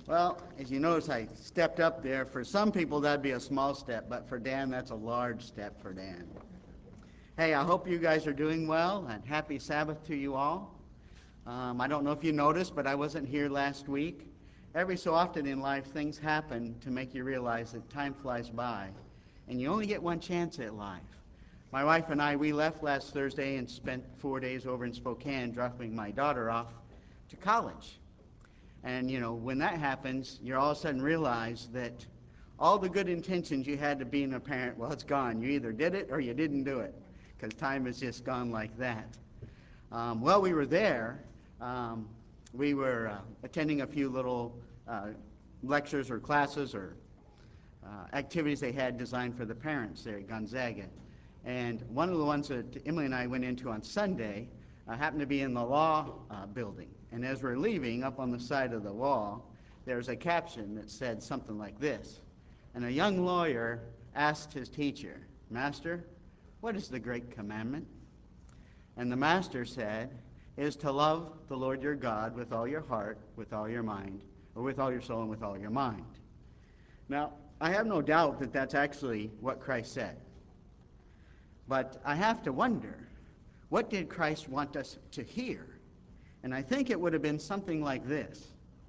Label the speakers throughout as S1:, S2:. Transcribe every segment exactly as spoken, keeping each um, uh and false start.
S1: Well, as you notice, I stepped up there. For some people, that'd be a small step, but for Dan, that's a large step for Dan. Hey, I hope you guys are doing well, and happy Sabbath to you all. Um, I don't know if you noticed, but I wasn't here last week. Every so often in life, things happen to make you realize that time flies by, and you only get one chance at life. My wife and I, we left last Thursday and spent four days over in Spokane dropping my daughter off to college. And, you know, when that happens, you all of a sudden realize that all the good intentions you had to being a parent, well, it's gone. You either did it or you didn't do it, because time has just gone like that. Um, while we were there, um, we were uh, attending a few little uh, lectures or classes or uh, activities they had designed for the parents there at Gonzaga. And one of the ones that Emily and I went into on Sunday uh, happened to be in the law uh, building. And as we're leaving, up on the side of the wall, there's a caption that said something like this. And a young lawyer asked his teacher, "Master, what is the great commandment?" And the master said, "It is to love the Lord your God with all your heart, with all your mind, or with all your soul and with all your mind." Now, I have no doubt that that's actually what Christ said. But I have to wonder, what did Christ want us to hear? And I think it would have been something like this.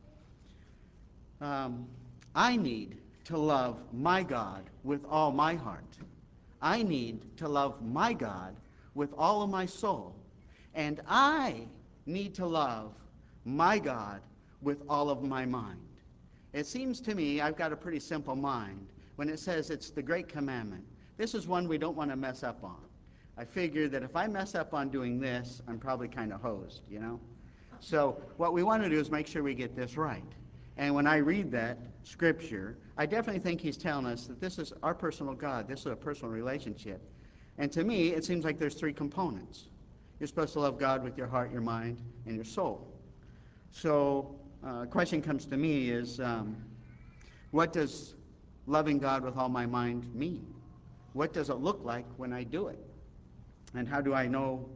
S1: Um, I need to love my God with all my heart. I need to love my God with all of my soul. And I need to love my God with all of my mind. It seems to me I've got a pretty simple mind when it says it's the great commandment. This is one we don't want to mess up on. I figure that if I mess up on doing this, I'm probably kind of hosed, you know? So what we want to do is make sure we get this right. And when I read that scripture, I definitely think he's telling us that this is our personal God. This is a personal relationship. And to me, it seems like there's three components. You're supposed to love God with your heart, your mind, and your soul. So uh, a question comes to me is, um, what does loving God with all my mind mean? What does it look like when I do it? And how do I know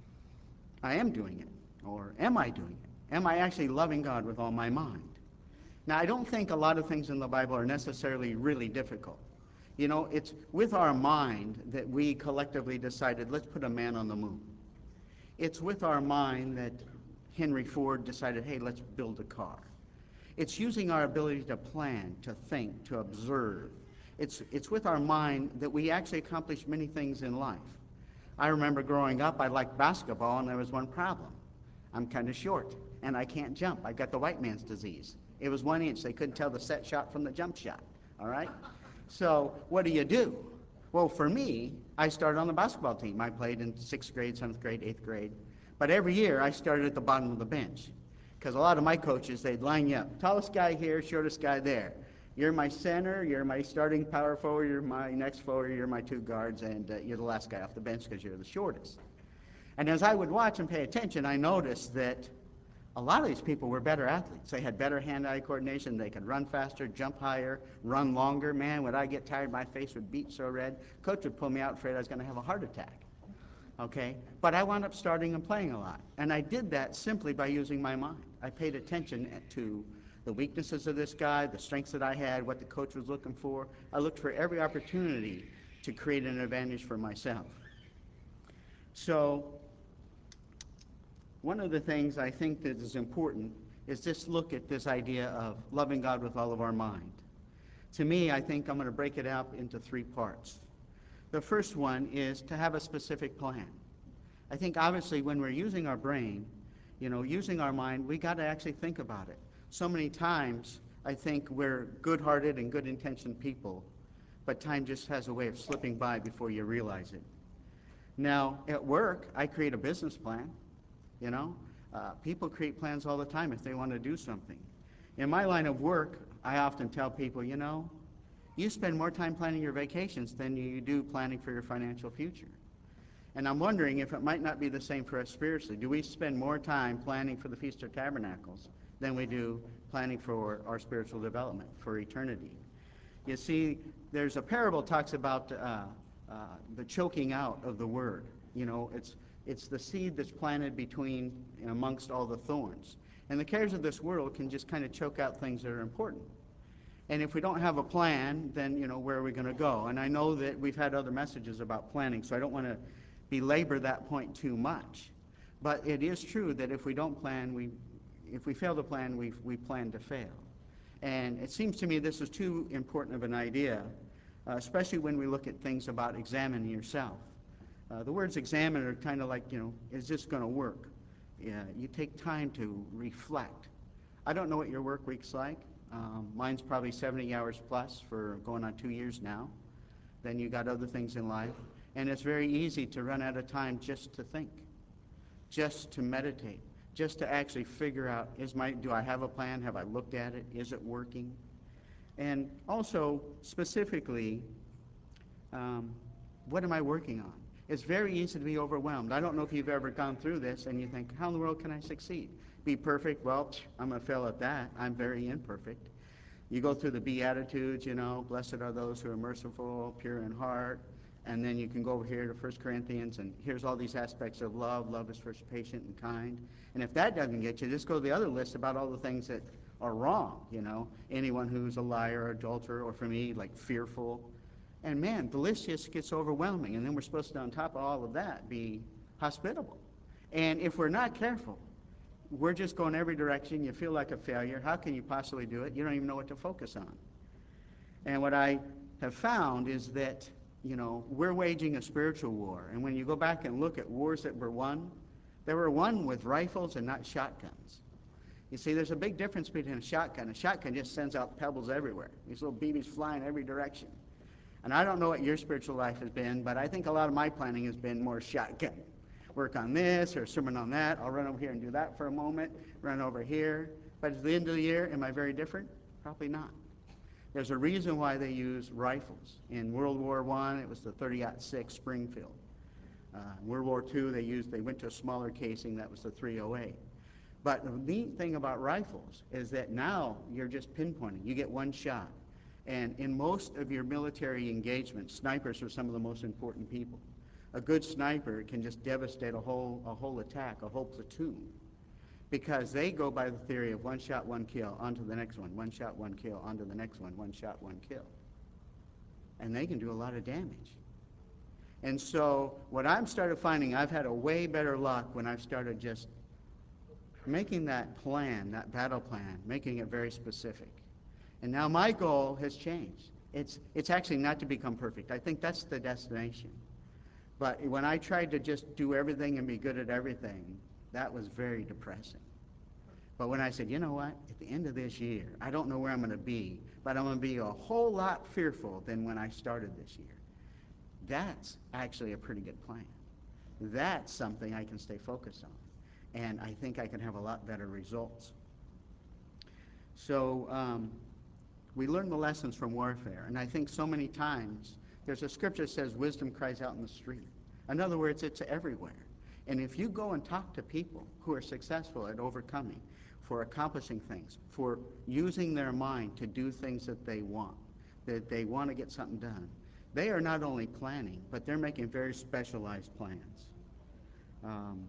S1: I am doing it? Or am I doing it? Am I actually loving God with all my mind? Now, I don't think a lot of things in the Bible are necessarily really difficult. You know, it's with our mind that we collectively decided, let's put a man on the moon. It's with our mind that Henry Ford decided, hey, let's build a car. It's using our ability to plan, to think, to observe. It's, it's with our mind that we actually accomplish many things in life. I remember growing up, I liked basketball, and there was one problem. I'm kind of short, and I can't jump. I've got the white man's disease. It was one inch. They couldn't tell the set shot from the jump shot, all right? So what do you do? Well, for me, I started on the basketball team. I played in sixth grade, seventh grade, eighth grade. But every year, I started at the bottom of the bench. Because a lot of my coaches, they'd line you up. Tallest guy here, shortest guy there. You're my center, you're my starting power forward, you're my next forward, you're my two guards, and uh, you're the last guy off the bench because you're the shortest. And as I would watch and pay attention, I noticed that a lot of these people were better athletes. They had better hand-eye coordination. They could run faster, jump higher, run longer. Man, when I get tired, my face would beat so red. Coach would pull me out, afraid I was going to have a heart attack. Okay? But I wound up starting and playing a lot. And I did that simply by using my mind. I paid attention to the weaknesses of this guy, the strengths that I had, what the coach was looking for. I looked for every opportunity to create an advantage for myself. So one of the things I think that is important is just look at this idea of loving God with all of our mind. To me, I think I'm going to break it out into three parts. The first one is to have a specific plan. I think obviously when we're using our brain, you know, using our mind, we got to actually think about it. So many times I think we're good-hearted and good-intentioned people, but time just has a way of slipping by before you realize it. Now, at work, I create a business plan. You know, uh, people create plans all the time if they want to do something. In my line of work, I often tell people, you know, you spend more time planning your vacations than you do planning for your financial future. And I'm wondering if it might not be the same for us spiritually. Do we spend more time planning for the Feast of Tabernacles than we do planning for our spiritual development, for eternity? You see, there's a parable that talks about uh, uh, the choking out of the word. You know, it's It's the seed that's planted between, amongst all the thorns. And the cares of this world can just kind of choke out things that are important. And if we don't have a plan, then, you know, where are we going to go? And I know that we've had other messages about planning, so I don't want to belabor that point too much. But it is true that if we don't plan, we, if we fail to plan, we we plan to fail. And it seems to me this is too important of an idea, uh, especially when we look at things about examining yourself. Uh, the words examine are kind of like, you know, is this going to work? Yeah, you take time to reflect. I don't know what your work week's like. Um, mine's probably seventy hours plus for going on two years now. Then you got other things in life. And it's very easy to run out of time just to think, just to meditate, just to actually figure out, is my, do I have a plan? Have I looked at it? Is it working? And also, specifically, um, what am I working on? It's very easy to be overwhelmed. I don't know if you've ever gone through this and you think, how in the world can I succeed? Be perfect? Well, I'm going to fail at that. I'm very imperfect. You go through the Beatitudes, you know, blessed are those who are merciful, pure in heart. And then you can go over here to First Corinthians, and here's all these aspects of love. Love is first patient and kind. And if that doesn't get you, just go to the other list about all the things that are wrong, you know. Anyone who's a liar or adulterer, or for me, like fearful. And man, the list just gets overwhelming. And then we're supposed to, on top of all of that, be hospitable. And if we're not careful, we're just going every direction. You feel like a failure. How can you possibly do it? You don't even know what to focus on. And what I have found is that, you know, we're waging a spiritual war. And when you go back and look at wars that were won, they were won with rifles and not shotguns. You see, there's a big difference between a shotgun. A shotgun just sends out pebbles everywhere. These little B Bs fly in every direction. And I don't know what your spiritual life has been, but I think a lot of my planning has been more shotgun. Work on this or sermon on that. I'll run over here and do that for a moment, run over here. But at the end of the year, am I very different? Probably not. There's a reason why they use rifles. In World War One, it was the thirty aught six Springfield. Uh, in World War Two, they used they went to a smaller casing, that was the three oh eight. But the neat thing about rifles is that now you're just pinpointing. You get one shot. And in most of your military engagements, snipers are some of the most important people. A good sniper can just devastate a whole a whole attack, a whole platoon, because they go by the theory of one shot, one kill, on to the next one, one shot, one kill, on to the next one, one shot, one kill. And they can do a lot of damage. And so what I've started finding, I've had a way better luck when I've started just making that plan, that battle plan, making it very specific. And now my goal has changed. It's, it's actually not to become perfect. I think that's the destination. But when I tried to just do everything and be good at everything, that was very depressing. But when I said, you know what, at the end of this year, I don't know where I'm going to be, but I'm going to be a whole lot fearful than when I started this year. That's actually a pretty good plan. That's something I can stay focused on. And I think I can have a lot better results. So um, we learn the lessons from warfare. And I think so many times, there's a scripture that says wisdom cries out in the street. In other words, it's everywhere. And if you go and talk to people who are successful at overcoming, for accomplishing things, for using their mind to do things that they want, that they want to get something done, they are not only planning, but they're making very specialized plans. Um,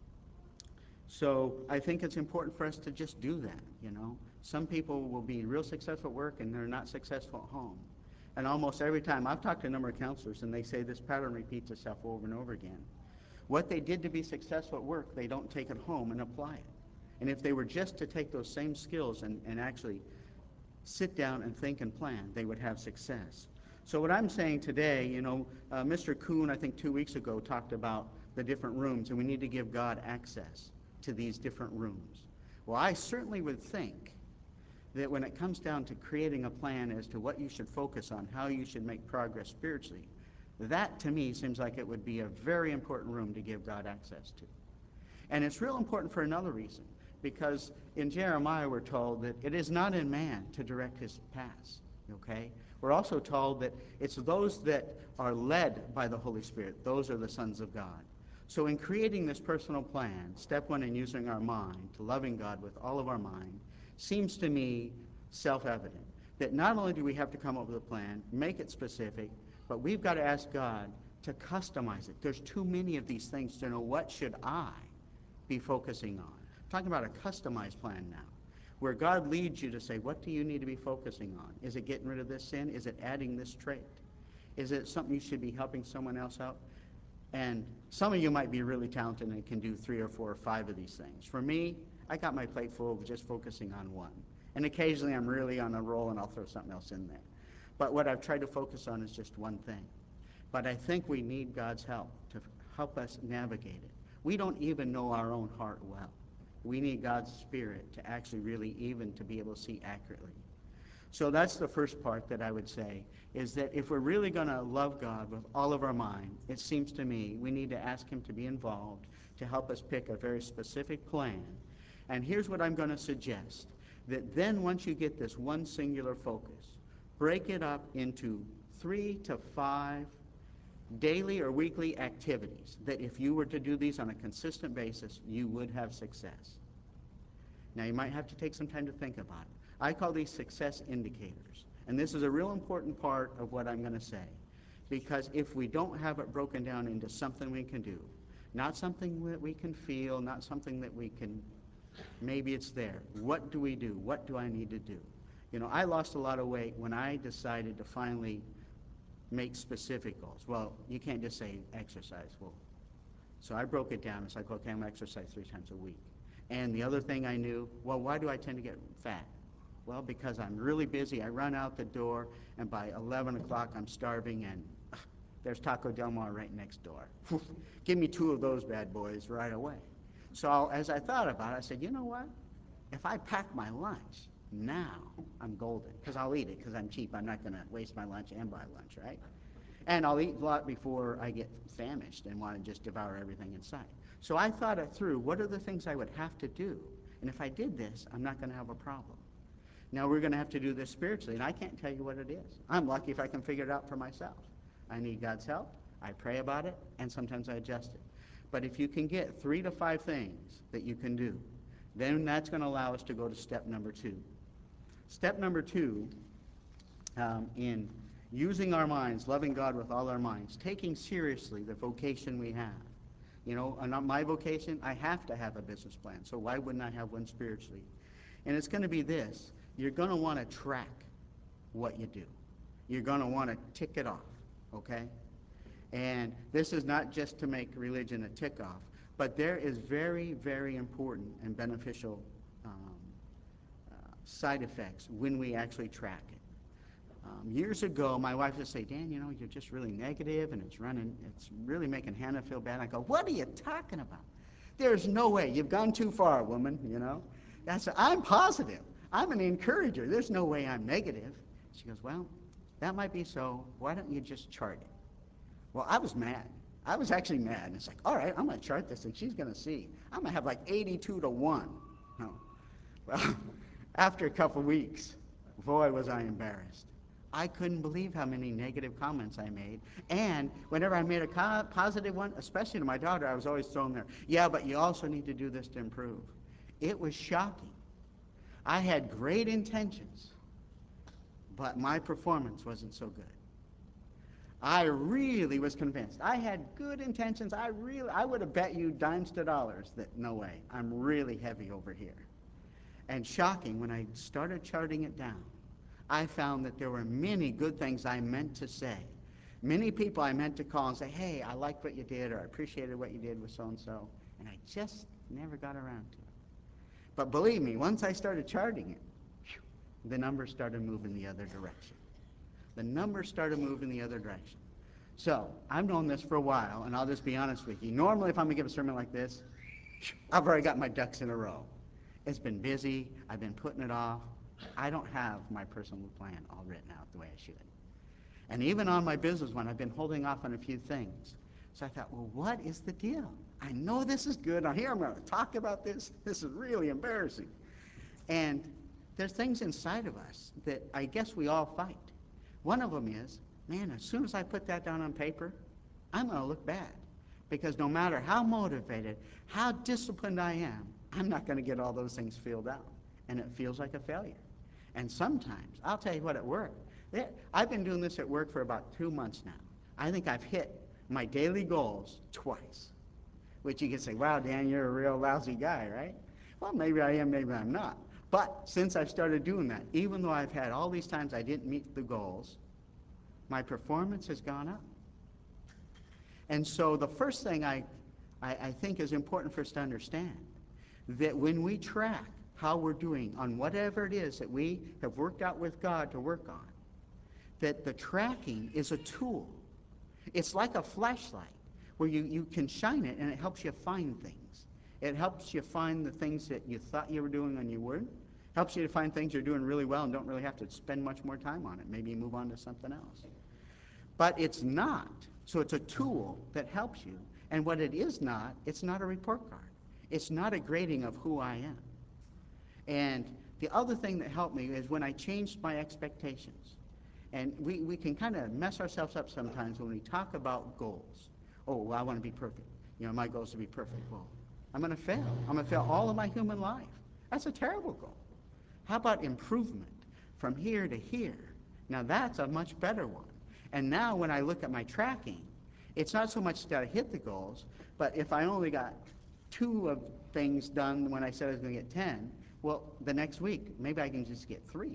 S1: so I think it's important for us to just do that, you know. Some people will be real successful at work and they're not successful at home. And almost every time, I've talked to a number of counselors and they say this pattern repeats itself over and over again. What they did to be successful at work, they don't take it home and apply it. And if they were just to take those same skills and, and actually sit down and think and plan, they would have success. So what I'm saying today, you know, uh, Mister Kuhn, I think two weeks ago, talked about the different rooms, and we need to give God access to these different rooms. Well, I certainly would think that when it comes down to creating a plan as to what you should focus on, how you should make progress spiritually, that to me seems like it would be a very important room to give God access to. And it's real important for another reason, because in Jeremiah we're told that it is not in man to direct his paths, okay? We're also told that it's those that are led by the Holy Spirit, those are the sons of God. So in creating this personal plan, step one in using our mind to loving God with all of our mind, seems to me self-evident that not only do we have to come up with a plan, make it specific, but we've got to ask God to customize it. There's too many of these things to know what should I be focusing on. talking about a customized plan now, where God leads you to say, what do you need to be focusing on? Is it getting rid of this sin? Is it adding this trait? Is it something you should be helping someone else out? And some of you might be really talented and can do three or four or five of these things. For me, I got my plate full of just focusing on one. And occasionally I'm really on a roll and I'll throw something else in there. But what I've tried to focus on is just one thing. But I think we need God's help to help us navigate it. We don't even know our own heart well. We need God's Spirit to actually really even to be able to see accurately. So that's the first part that I would say, is that if we're really going to love God with all of our mind, it seems to me we need to ask him to be involved, to help us pick a very specific plan. And here's what I'm going to suggest, that then once you get this one singular focus, break it up into three to five daily or weekly activities that if you were to do these on a consistent basis, you would have success. Now, you might have to take some time to think about it. I call these success indicators. And this is a real important part of what I'm going to say. Because if we don't have it broken down into something we can do, not something that we can feel, not something that we can, maybe it's there. What do we do? What do I need to do? You know, I lost a lot of weight when I decided to finally make specific goals. Well, you can't just say exercise. Well, so I broke it down. It's like, okay, I'm going to exercise three times a week. And the other thing I knew, well, why do I tend to get fat? Well, because I'm really busy. I run out the door, and by eleven o'clock I'm starving, and uh, there's Taco Del Mar right next door. Give me two of those bad boys right away. So as I thought about it, I said, you know what? If I pack my lunch now, I'm golden, because I'll eat it, because I'm cheap. I'm not going to waste my lunch and buy lunch, right? And I'll eat a lot before I get famished and want to just devour everything in sight. So I thought it through. What are the things I would have to do? And if I did this, I'm not going to have a problem. Now, we're going to have to do this spiritually, and I can't tell you what it is. I'm lucky if I can figure it out for myself. I need God's help. I pray about it, and sometimes I adjust it. But if you can get three to five things that you can do, then that's going to allow us to go to step number two. Step number two, um, in using our minds, loving God with all our minds, taking seriously the vocation we have. You know, on my vocation, I have to have a business plan, so why wouldn't I have one spiritually? And it's going to be this. You're going to want to track what you do. You're going to want to tick it off, okay? And this is not just to make religion a tick off, but there is very, very important and beneficial um, uh, side effects when we actually track it. Um, years ago, my wife would say, Dan, you know, you're just really negative, and it's running, it's really making Hannah feel bad. I go, what are you talking about? There's no way. You've gone too far, woman, you know? I said, I'm positive. I'm an encourager. There's no way I'm negative. She goes, well, that might be so. Why don't you just chart it? Well, I was mad. I was actually mad. And it's like, all right, I'm going to chart this, and she's going to see. I'm going to have like eighty-two to one. No. Well, after a couple weeks, boy, was I embarrassed. I couldn't believe how many negative comments I made. And whenever I made a co- positive one, especially to my daughter, I was always thrown there. Yeah, but you also need to do this to improve. It was shocking. I had great intentions, but my performance wasn't so good. I really was convinced. I had good intentions. I really, I would have bet you dimes to dollars that no way, I'm really heavy over here. And shocking, when I started charting it down, I found that there were many good things I meant to say. Many people I meant to call and say, hey, I liked what you did, or I appreciated what you did with so-and-so, and I just never got around to it. But believe me, once I started charting it, whew, the numbers started moving the other direction. The numbers started moving the other direction. So, I've known this for a while, and I'll just be honest with you. Normally, if I'm going to give a sermon like this, I've already got my ducks in a row. It's been busy. I've been putting it off. I don't have my personal plan all written out the way I should. And even on my business one, I've been holding off on a few things. So I thought, well, what is the deal? I know this is good. Now here I'm going to talk about this. This is really embarrassing. And there's things inside of us that I guess we all fight. One of them is, man, as soon as I put that down on paper, I'm going to look bad. Because no matter how motivated, how disciplined I am, I'm not going to get all those things filled out. And it feels like a failure. And sometimes, I'll tell you what, at work, I've been doing this at work for about two months now. I think I've hit my daily goals twice. Which you can say, wow, Dan, you're a real lousy guy, right? Well, maybe I am, maybe I'm not. But since I've started doing that, even though I've had all these times I didn't meet the goals, my performance has gone up. And so the first thing I, I, I think is important for us to understand, that when we track how we're doing on whatever it is that we have worked out with God to work on, that the tracking is a tool. It's like a flashlight where you, you can shine it and it helps you find things. It helps you find the things that you thought you were doing and you weren't. Helps you to find things you're doing really well and don't really have to spend much more time on it. Maybe you move on to something else. But it's not. So it's a tool that helps you. And what it is not, it's not a report card. It's not a grading of who I am. And the other thing that helped me is when I changed my expectations. And we, we can kind of mess ourselves up sometimes when we talk about goals. Oh, well, I want to be perfect. You know, my goal is to be perfect. Well, I'm going to fail. I'm going to fail all of my human life. That's a terrible goal. How about improvement from here to here? Now, that's a much better one. And now when I look at my tracking, it's not so much that I hit the goals, but if I only got two of things done when I said I was going to get ten, well, the next week, maybe I can just get three.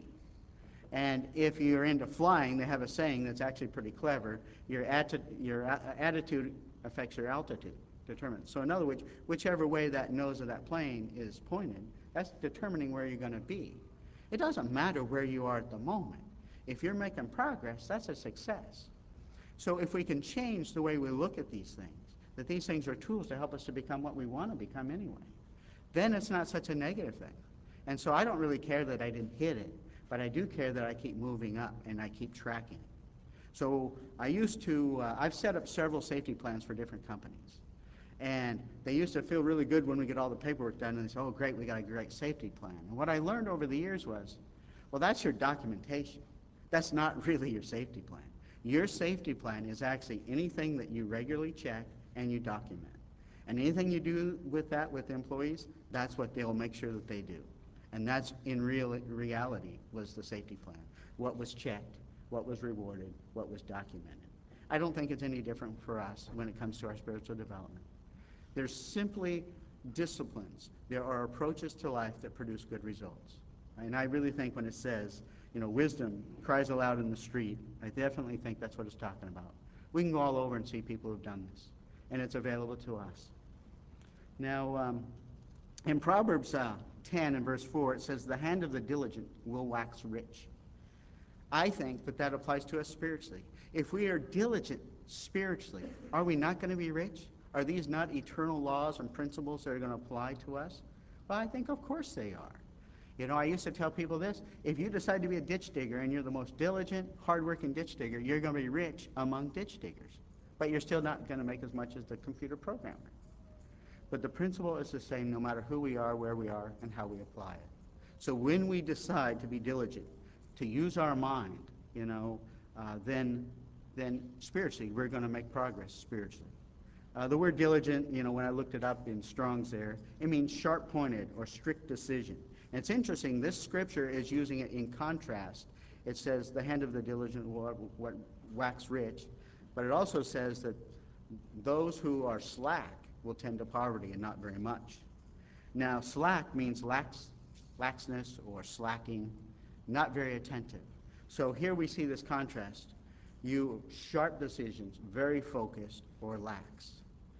S1: And if you're into flying, they have a saying that's actually pretty clever. Your, atti your a attitude affects your altitude, determined. So in other words, whichever way that nose of that plane is pointed, that's determining where you're going to be. It doesn't matter where you are at the moment. If you're making progress, that's a success. So if we can change the way we look at these things, that these things are tools to help us to become what we want to become anyway, then it's not such a negative thing. And so I don't really care that I didn't hit it, but I do care that I keep moving up and I keep tracking it. So I used to, uh, I've set up several safety plans for different companies. And they used to feel really good when we get all the paperwork done and they say, oh great, we got a great safety plan. And what I learned over the years was, well, that's your documentation. That's not really your safety plan. Your safety plan is actually anything that you regularly check and you document. And anything you do with that with employees, that's what they'll make sure that they do. And that's in real reality was the safety plan. What was checked, what was rewarded, what was documented. I don't think it's any different for us when it comes to our spiritual development. There's simply disciplines. There are approaches to life that produce good results. And I really think when it says, you know, wisdom cries aloud in the street, I definitely think that's what it's talking about. We can go all over and see people who've done this, and it's available to us. Now, um, in Proverbs uh, ten and verse four, it says, the hand of the diligent will wax rich. I think that that applies to us spiritually. If we are diligent spiritually, are we not going to be rich? Are these not eternal laws and principles that are going to apply to us? Well, I think of course they are. You know, I used to tell people this, if you decide to be a ditch digger and you're the most diligent, hardworking ditch digger, you're going to be rich among ditch diggers. But you're still not going to make as much as the computer programmer. But the principle is the same no matter who we are, where we are, and how we apply it. So when we decide to be diligent, to use our mind, you know, uh, then, then spiritually we're going to make progress spiritually. Uh, the word diligent, you know, when I looked it up in Strong's there, it means sharp-pointed or strict decision. And it's interesting, this scripture is using it in contrast. It says, the hand of the diligent will wax rich, but it also says that those who are slack will tend to poverty and not very much. Now, slack means lax, laxness or slacking, not very attentive. So here we see this contrast. You sharp decisions, very focused or lax.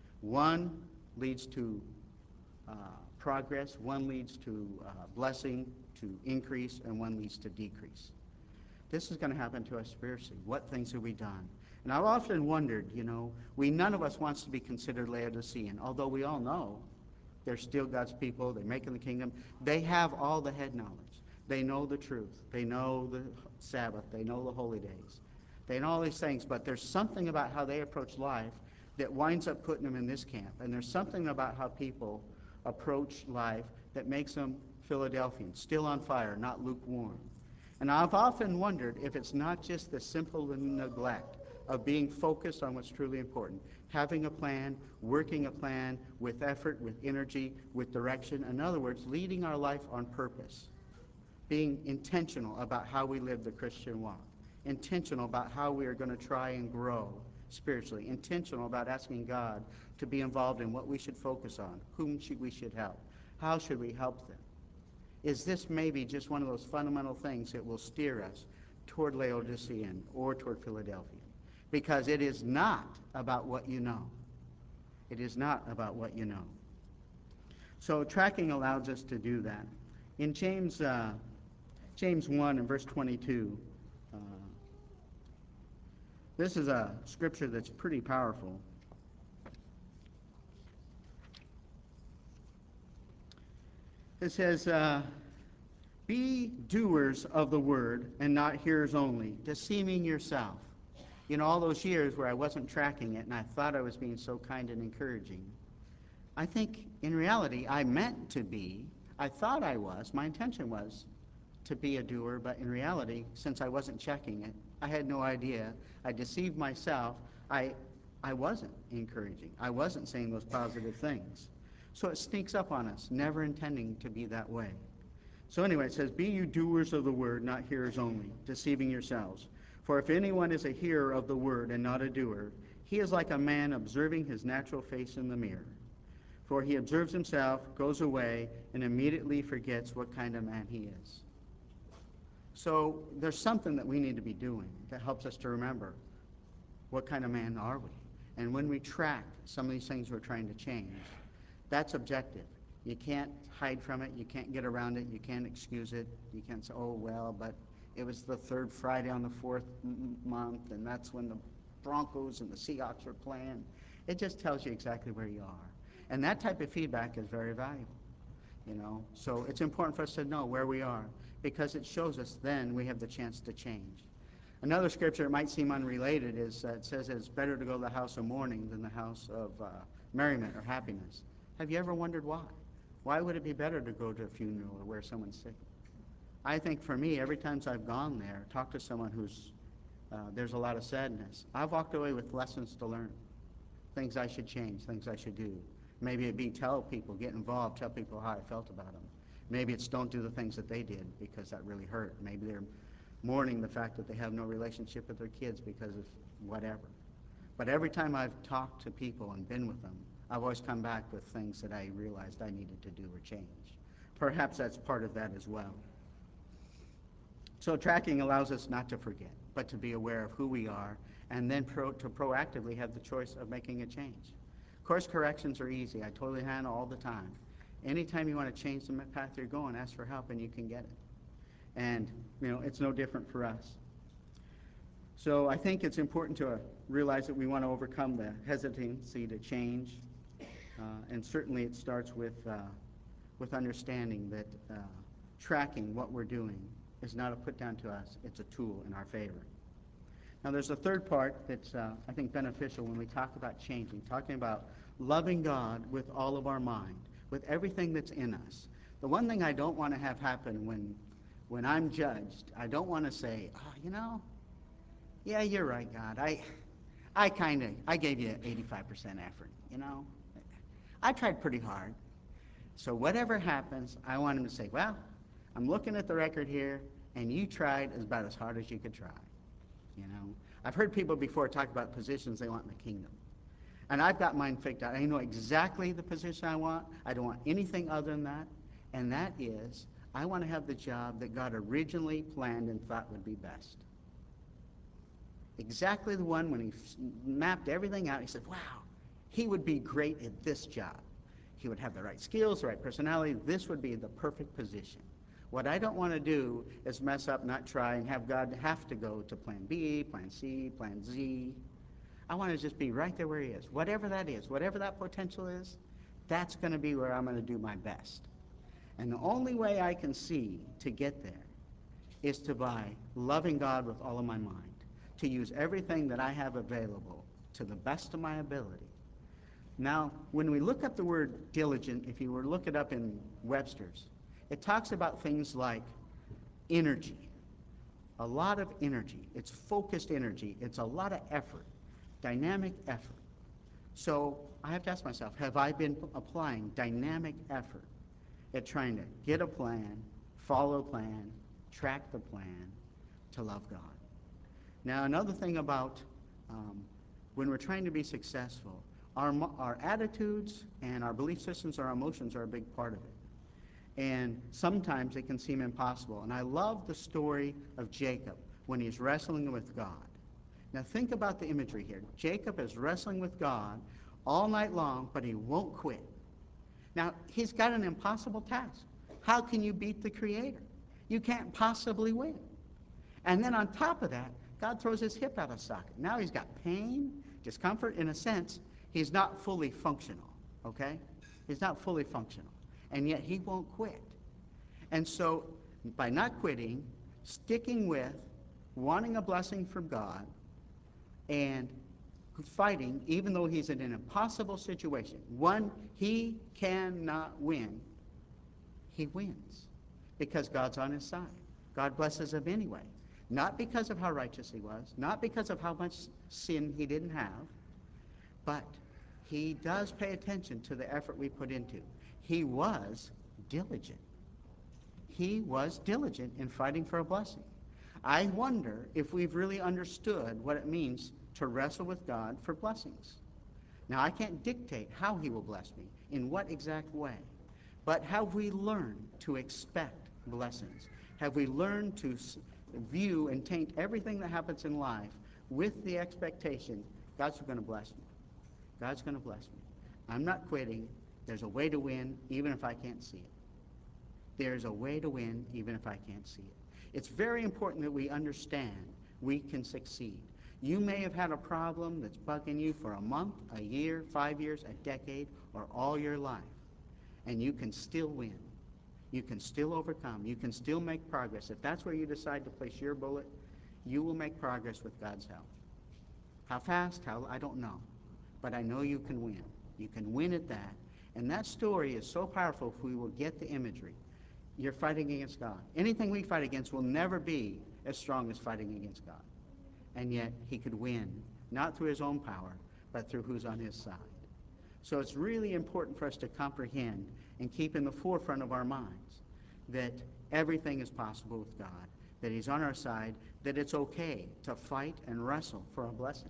S1: One leads to uh, progress, one leads to uh, blessing, to increase, and one leads to decrease. This is going to happen to us spiritually. What things have we done? And I've often wondered, you know, we none of us wants to be considered Laodicean, although we all know they're still God's people, they're making the kingdom. They have all the head knowledge. They know the truth. They know the Sabbath. They know the holy days. They know all these things, but there's something about how they approach life that winds up putting them in this camp. And there's something about how people approach life that makes them Philadelphians, still on fire, not lukewarm. And I've often wondered if it's not just the simple neglect of being focused on what's truly important, having a plan, working a plan with effort, with energy, with direction. In other words, leading our life on purpose, being intentional about how we live the Christian walk, intentional about how we are going to try and grow spiritually, intentional about asking God to be involved in what we should focus on, whom should we should help, How should we help them? Is this maybe just one of those fundamental things that will steer us toward Laodicean or toward Philadelphia? Because it is not about what you know. It is not about what you know. So tracking allows us to do that. In James, uh, James one and verse twenty-two, uh, this is a scripture that's pretty powerful. It says, uh, be doers of the word and not hearers only, deceiving yourself. You know, all those years where I wasn't tracking it and I thought I was being so kind and encouraging, I think in reality I meant to be, I thought I was, my intention was to be a doer, but in reality, since I wasn't checking it, I had no idea. I deceived myself. I, I wasn't encouraging. I wasn't saying those positive things. So it sneaks up on us, never intending to be that way. So anyway, it says, be you doers of the word, not hearers only, deceiving yourselves. For if anyone is a hearer of the word and not a doer, he is like a man observing his natural face in the mirror. For he observes himself, goes away, and immediately forgets what kind of man he is. So there's something that we need to be doing that helps us to remember what kind of man are we. And when we track some of these things we're trying to change, that's objective. You can't hide from it. You can't get around it. You can't excuse it. You can't say, oh, well, but it was the third Friday on the fourth m- month, and that's when the Broncos and the Seahawks were playing. It just tells you exactly where you are. And that type of feedback is very valuable, you know. So it's important for us to know where we are, because it shows us then we have the chance to change. Another scripture, it might seem unrelated, is uh, it says it's better to go to the house of mourning than the house of uh, merriment or happiness. Have you ever wondered why? Why would it be better to go to a funeral or where someone's sick? I think for me, every time I've gone there, talked to someone who's, uh, there's a lot of sadness, I've walked away with lessons to learn, things I should change, things I should do. Maybe it'd be tell people, get involved, tell people how I felt about them. Maybe it's don't do the things that they did because that really hurt. Maybe they're mourning the fact that they have no relationship with their kids because of whatever. But every time I've talked to people and been with them, I've always come back with things that I realized I needed to do or change. Perhaps that's part of that as well. So tracking allows us not to forget, but to be aware of who we are, and then pro- to proactively have the choice of making a change. Course corrections are easy. I totally handle all the time. Anytime you want to change the path you're going, ask for help and you can get it. And, you know, it's no different for us. So I think it's important to uh, realize that we want to overcome the hesitancy to change. Uh, and certainly it starts with, uh, with understanding that uh, tracking what we're doing is not a put down to us, it's a tool in our favor. Now there's a third part that's uh, I think beneficial when we talk about changing, talking about loving God with all of our mind, with everything that's in us. The one thing I don't want to have happen when, when I'm judged, I don't want to say, oh, you know, yeah, you're right, God. I, I kind of, I gave you eighty-five percent effort, you know. I tried pretty hard. So whatever happens, I want him to say, well, I'm looking at the record here, and you tried about as hard as you could try. You know, I've heard people before talk about positions they want in the kingdom. And I've got mine figured out. I know exactly the position I want. I don't want anything other than that. And that is, I want to have the job that God originally planned and thought would be best. Exactly the one when he f- mapped everything out, he said, wow, he would be great at this job. He would have the right skills, the right personality. This would be the perfect position. What I don't want to do is mess up, not try, and have God have to go to plan B, plan C, plan Z. I want to just be right there where he is. Whatever that is, whatever that potential is, that's going to be where I'm going to do my best. And the only way I can see to get there is to by loving God with all of my mind, to use everything that I have available to the best of my ability. Now, when we look up the word diligent, if you were to look it up in Webster's, it talks about things like energy, a lot of energy. It's focused energy. It's a lot of effort, dynamic effort. So I have to ask myself, have I been applying dynamic effort at trying to get a plan, follow a plan, track the plan to love God? Now, another thing about um, when we're trying to be successful, our, our attitudes and our belief systems, our emotions are a big part of it. And sometimes it can seem impossible. And I love the story of Jacob when he's wrestling with God. Now think about the imagery here. Jacob is wrestling with God all night long, but he won't quit. Now, he's got an impossible task. How can you beat the Creator? You can't possibly win. And then on top of that, God throws his hip out of socket. Now he's got pain, discomfort. In a sense, he's not fully functional, okay? He's not fully functional. And yet he won't quit. And so by not quitting, sticking with, wanting a blessing from God, and fighting, even though he's in an impossible situation, one he cannot win, he wins because God's on his side. God blesses him anyway. Not because of how righteous he was, not because of how much sin he didn't have, but he does pay attention to the effort we put into. He was diligent. He was diligent in fighting for a blessing. I wonder if we've really understood what it means to wrestle with God for blessings. Now, I can't dictate how he will bless me, in what exact way, but have we learned to expect blessings? Have we learned to view and taint everything that happens in life with the expectation, God's going to bless me. God's going to bless me. I'm not quitting. There's a way to win, even if I can't see it. There's a way to win, even if I can't see it. It's very important that we understand we can succeed. You may have had a problem that's bugging you for a month, a year, five years, a decade, or all your life, and you can still win. You can still overcome. You can still make progress. If that's where you decide to place your bullet, you will make progress with God's help. How fast? How I don't know. But I know you can win. You can win at that. And that story is so powerful if we will get the imagery. You're fighting against God. Anything we fight against will never be as strong as fighting against God. And yet he could win, not through his own power, but through who's on his side. So it's really important for us to comprehend and keep in the forefront of our minds that everything is possible with God, that he's on our side, that it's okay to fight and wrestle for a blessing.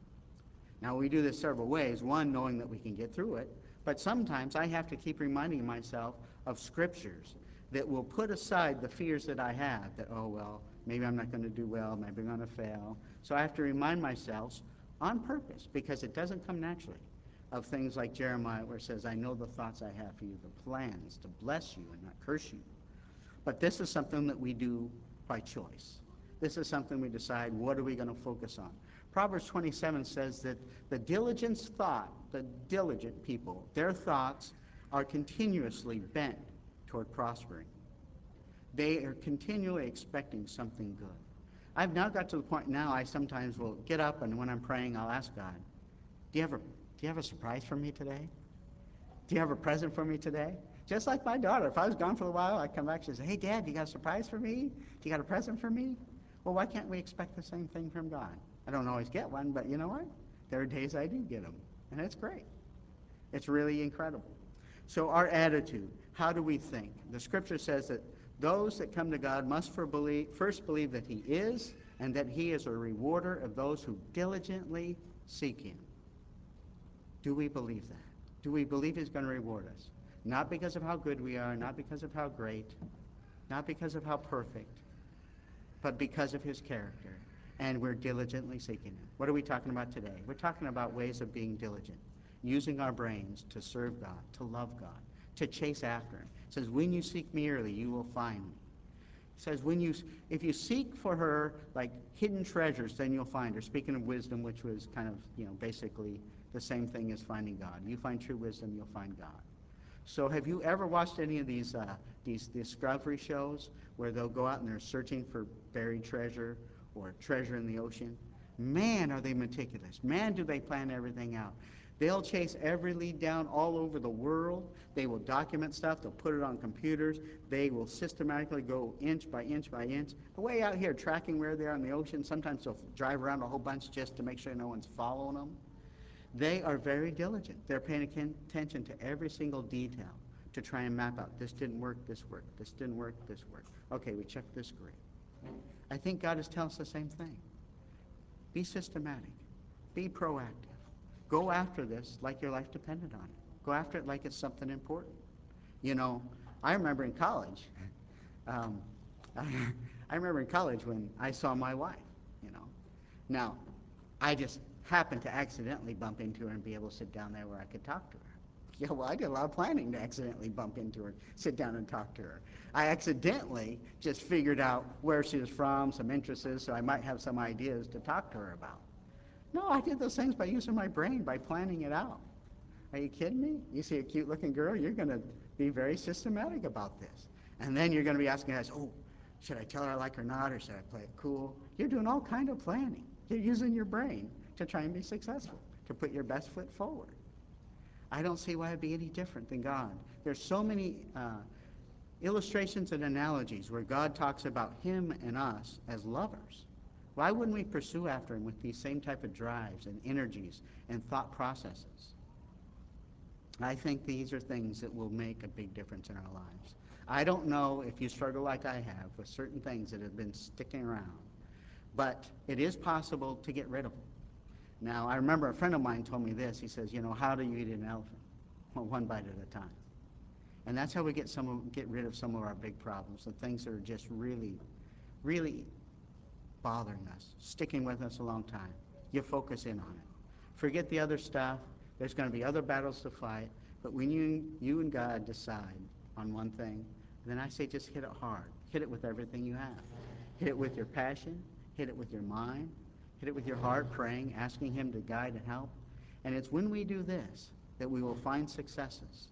S1: Now, we do this several ways. One, knowing that we can get through it. But sometimes I have to keep reminding myself of scriptures that will put aside the fears that I have, that, oh, well, maybe I'm not going to do well, maybe I'm going to fail. So I have to remind myself on purpose, because it doesn't come naturally, of things like Jeremiah, where it says, I know the thoughts I have for you, the plans to bless you and not curse you. But this is something that we do by choice. This is something we decide, what are we going to focus on? Proverbs twenty-seven says that the diligence thought, the diligent people, their thoughts are continuously bent toward prospering. They are continually expecting something good. I've now got to the point now I sometimes will get up, and when I'm praying, I'll ask God, do you have a, do you have a surprise for me today? Do you have a present for me today? Just like my daughter. If I was gone for a while, I'd come back and say, hey, Dad, you got a surprise for me? Do you got a present for me? Well, why can't we expect the same thing from God? I don't always get one, but you know what? There are days I do get them, and it's great. It's really incredible. So our attitude, how do we think? The scripture says that those that come to God must for believe, first believe that he is, and that he is a rewarder of those who diligently seek him. Do we believe that? Do we believe he's going to reward us? Not because of how good we are, not because of how great, not because of how perfect, but because of his character. And we're diligently seeking him. What are we talking about today? We're talking about ways of being diligent, using our brains to serve God, to love God, to chase after him. It says, when you seek me early, you will find me. It says, when you, if you seek for her like hidden treasures, then you'll find her. Speaking of wisdom, which was kind of, you know, basically the same thing as finding God. You find true wisdom, you'll find God. So have you ever watched any of these uh, these discovery shows where they'll go out and they're searching for buried treasure or treasure in the ocean? Man, are they meticulous. Man, do they plan everything out. They'll chase every lead down all over the world. They will document stuff. They'll put it on computers. They will systematically go inch by inch by inch. Way out here tracking where they are in the ocean. Sometimes they'll drive around a whole bunch just to make sure no one's following them. They are very diligent. They're paying attention to every single detail to try and map out, this didn't work, this worked, this didn't work, this worked. Okay, we checked this, great. I think God is telling us the same thing. Be systematic. Be proactive. Go after this like your life depended on it. Go after it like it's something important. You know, I remember in college, um, I, I remember in college when I saw my wife, you know. Now, I just happened to accidentally bump into her and be able to sit down there where I could talk to her. Yeah, well, I did a lot of planning to accidentally bump into her, sit down and talk to her. I accidentally just figured out where she was from, some interests, so I might have some ideas to talk to her about. No, I did those things by using my brain, by planning it out. Are you kidding me? You see a cute looking girl, you're going to be very systematic about this. And then you're going to be asking us, oh, should I tell her I like her or not, or should I play it cool? You're doing all kind of planning. You're using your brain to try and be successful, to put your best foot forward. I don't see why it'd be any different than God. There's so many uh, illustrations and analogies where God talks about him and us as lovers. Why wouldn't we pursue after him with these same type of drives and energies and thought processes? I think these are things that will make a big difference in our lives. I don't know if you struggle like I have with certain things that have been sticking around, but it is possible to get rid of them. Now, I remember a friend of mine told me this. He says, you know, how do you eat an elephant? Well, one bite at a time. And that's how we get some of, get rid of some of our big problems, the things that are just really, really bothering us, sticking with us a long time. You focus in on it. Forget the other stuff. There's going to be other battles to fight. But when you, you and God decide on one thing, then I say just hit it hard. Hit it with everything you have. Hit it with your passion. Hit it with your mind. Hit it with your heart, praying, asking him to guide and help. And it's when we do this that we will find successes.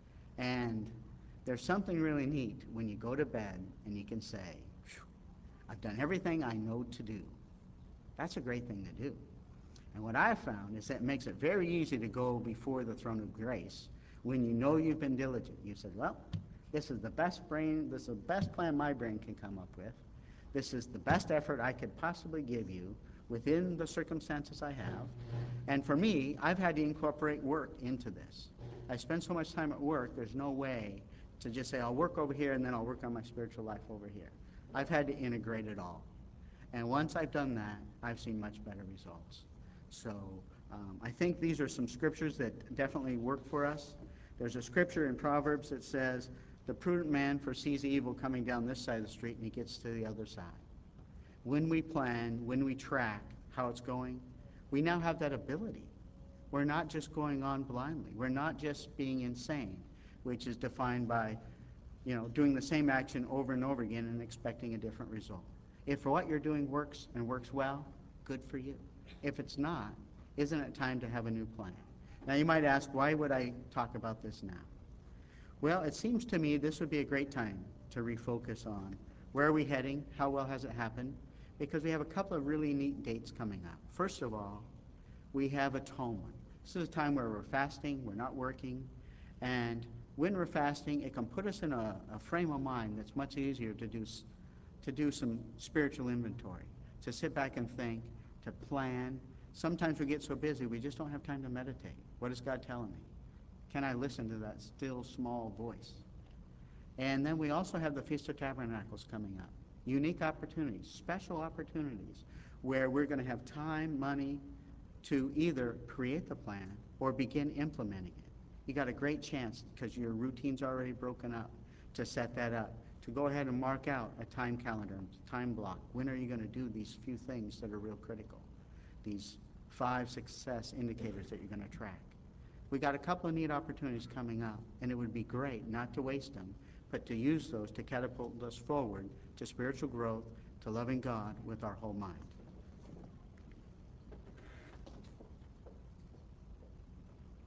S1: And there's something really neat when you go to bed and you can say, I've done everything I know to do. That's a great thing to do. And what I've found is that it makes it very easy to go before the throne of grace when you know you've been diligent. You said, well, this is the best brain, this is the best plan my brain can come up with. This is the best effort I could possibly give you within the circumstances I have. And for me, I've had to incorporate work into this. I spend so much time at work, there's no way to just say, I'll work over here and then I'll work on my spiritual life over here. I've had to integrate it all. And once I've done that, I've seen much better results. So um, I think these are some scriptures that definitely work for us. There's a scripture in Proverbs that says, the prudent man foresees evil coming down this side of the street and he gets to the other side. When we plan, when we track how it's going, we now have that ability. We're not just going on blindly. We're not just being insane, which is defined by, you know, doing the same action over and over again and expecting a different result. If what you're doing works and works well, good for you. If it's not, isn't it time to have a new plan? Now you might ask, why would I talk about this now? Well, it seems to me this would be a great time to refocus on where are we heading, how well has it happened, because we have a couple of really neat dates coming up. First of all, we have atonement. This is a time where we're fasting, we're not working, and when we're fasting, it can put us in a, a frame of mind that's much easier to do, to do some spiritual inventory, to sit back and think, to plan. Sometimes we get so busy we just don't have time to meditate. What is God telling me? Can I listen to that still small voice? And then we also have the Feast of Tabernacles coming up. Unique opportunities, special opportunities, where we're going to have time, money, to either create the plan or begin implementing it. You got a great chance, because your routine's already broken up, to set that up, to go ahead and mark out a time calendar, time block. When are you going to do these few things that are real critical? These five success indicators that you're going to track. We got a couple of neat opportunities coming up, and it would be great not to waste them, but to use those to catapult us forward to spiritual growth, to loving God with our whole mind.